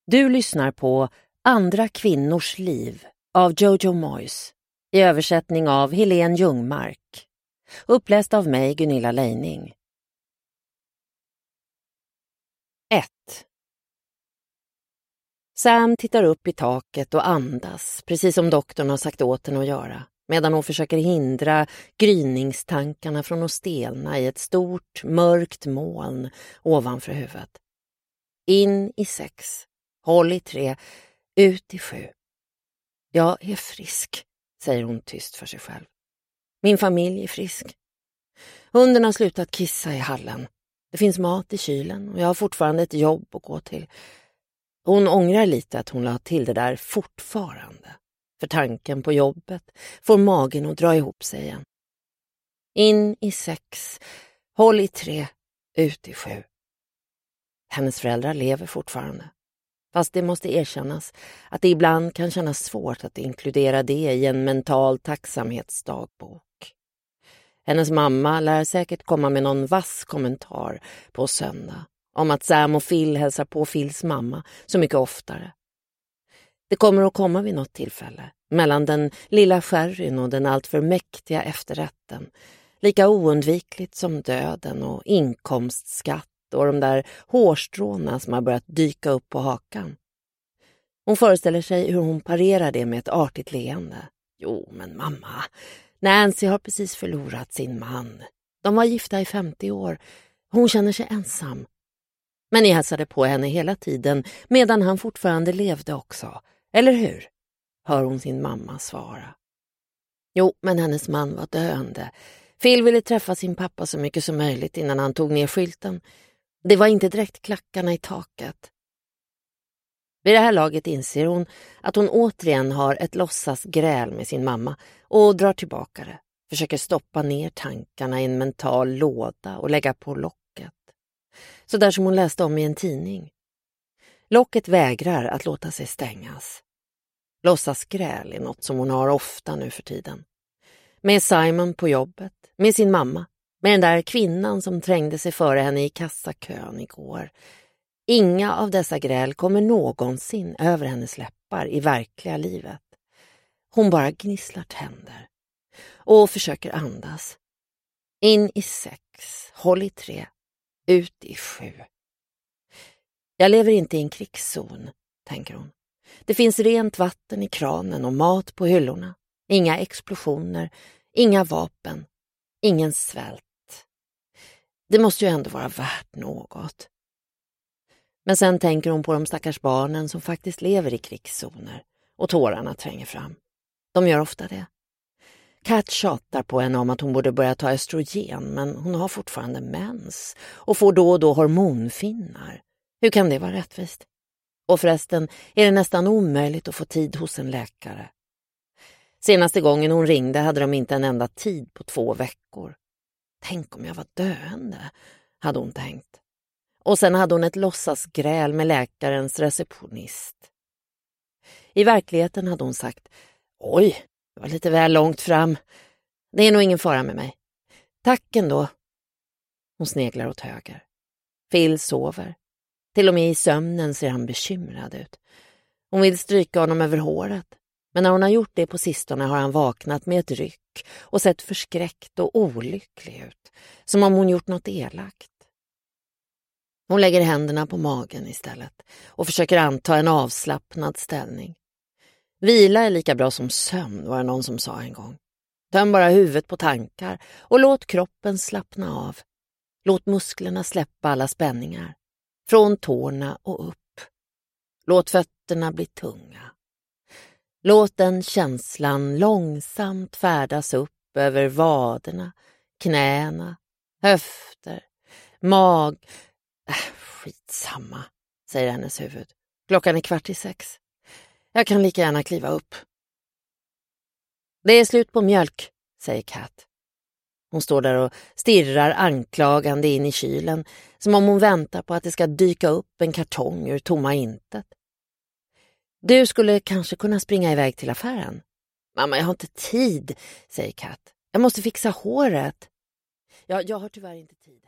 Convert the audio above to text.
Du lyssnar på Andra kvinnors liv av Jojo Moyes i översättning av Helene Ljungmark. Uppläst av mig, Gunilla Leining. 1. Sam tittar upp i taket och andas, precis som doktorn har sagt åt henne att göra, medan hon försöker hindra gryningstankarna från att stelna i ett stort, mörkt moln ovanför huvudet. In i 6. Håll i 3, ut i 7. Jag är frisk, säger hon tyst för sig själv. Min familj är frisk. Hunden har slutat kissa i hallen. Det finns mat i kylen och jag har fortfarande ett jobb att gå till. Hon ångrar lite att hon la till det där fortfarande. För tanken på jobbet får magen att dra ihop sig igen. In i 6, håll i 3, ut i 7. Hennes föräldrar lever fortfarande. Fast det måste erkännas att det ibland kan kännas svårt att inkludera det i en mental tacksamhetsdagbok. Hennes mamma lär säkert komma med någon vass kommentar på söndag om att Sam och Phil hälsar på Phils mamma så mycket oftare. Det kommer att komma vid något tillfälle mellan den lilla sherryn och den alltför mäktiga efterrätten, lika oundvikligt som döden och inkomstskatt och de där hårstråna som har börjat dyka upp på hakan. Hon föreställer sig hur hon parerar det med ett artigt leende. Jo, men mamma, Nancy har precis förlorat sin man. De var gifta i 50 år. Hon känner sig ensam. Men ni hälsade på henne hela tiden medan han fortfarande levde också. Eller hur? Hör hon sin mamma svara. Jo, men hennes man var döende. Phil ville träffa sin pappa så mycket som möjligt innan han tog ner skylten. Det var inte direkt klackarna i taket. Vid det här laget inser hon att hon återigen har ett låtsas gräl med sin mamma och drar tillbaka det. Försöker stoppa ner tankarna i en mental låda och lägga på locket. Så där som hon läste om i en tidning. Locket vägrar att låta sig stängas. Låtsas gräl är något som hon har ofta nu för tiden. Med Simon på jobbet, med sin mamma. Med den där kvinnan som trängde sig före henne i kassakön igår. Inga av dessa gräl kommer någonsin över hennes läppar i verkliga livet. Hon bara gnisslar tänder. Och försöker andas. In i 6, håll i 3, ut i 7. Jag lever inte i en krigszon, tänker hon. Det finns rent vatten i kranen och mat på hyllorna. Inga explosioner, inga vapen, ingen svält. Det måste ju ändå vara värt något. Men sen tänker hon på de stackars barnen som faktiskt lever i krigszoner och tårarna tränger fram. De gör ofta det. Kat tjatar på henne om att hon borde börja ta östrogen, men hon har fortfarande mens och får då och då hormonfinnar. Hur kan det vara rättvist? Och förresten är det nästan omöjligt att få tid hos en läkare. Senaste gången hon ringde hade de inte en enda tid på 2 veckor. Tänk om jag var döende, hade hon tänkt. Och sen hade hon ett låtsasgräl med läkarens receptionist. I verkligheten hade hon sagt, oj, det var lite väl långt fram. Det är nog ingen fara med mig. Tack ändå. Hon sneglar åt höger. Phil sover. Till och med i sömnen ser han bekymrad ut. Hon vill stryka honom över håret. Men när hon har gjort det på sistone har han vaknat med ett ryck och sett förskräckt och olycklig ut. Som om hon gjort något elakt. Hon lägger händerna på magen istället och försöker anta en avslappnad ställning. Vila är lika bra som sömn, var det någon som sa en gång. Töm bara huvudet på tankar och låt kroppen slappna av. Låt musklerna släppa alla spänningar. Från tårna och upp. Låt fötterna bli tunga. Låt den känslan långsamt färdas upp över vaderna, knäna, höfter, mag. Skitsamma, säger hennes huvud. Klockan är 5:15. Jag kan lika gärna kliva upp. Det är slut på mjölk, säger Kat. Hon står där och stirrar anklagande in i kylen, som om hon väntar på att det ska dyka upp en kartong ur tomma intet. Du skulle kanske kunna springa iväg till affären. Mamma, jag har inte tid, säger Kat. Jag måste fixa håret. Jag har tyvärr inte tid.